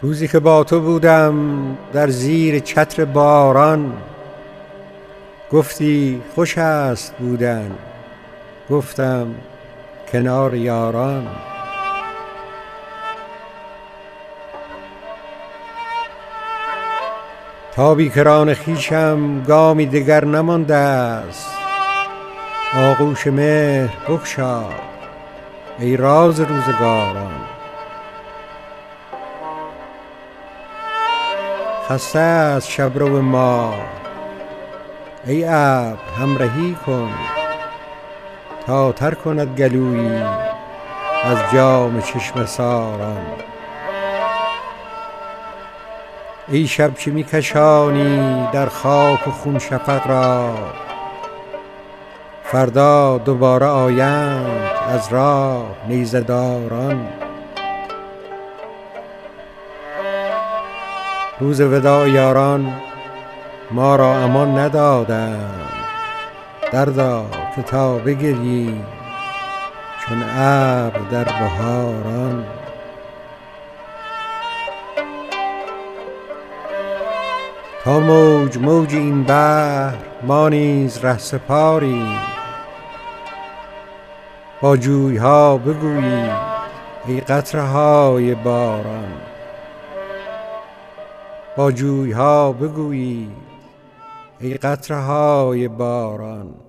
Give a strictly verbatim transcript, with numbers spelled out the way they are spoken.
روزی که با تو بودم در زیر چتر باران، گفتی خوش است بودن، گفتم کنار یاران. تا بیکران خویشم گامی دگر نمانده است، آغوش مهر بگشا ای راز روزگاران. خسته است شبرو ما ای ابر همرهی کن، تا تر کند گلویی از جام چشمه ساران. ای شب که می کشانی در خاک و خون شفق را، فردا دوباره آیند از راه نیزه داران. روز وداع یاران ما را امان ندادند، دردا که تا بگریی چون ابر در بهاران. تا موج موج این بحر ما نیز رهسپاریم، با جویها بگویید ای قطره های باران. با جویها بگویید ای قطره های باران.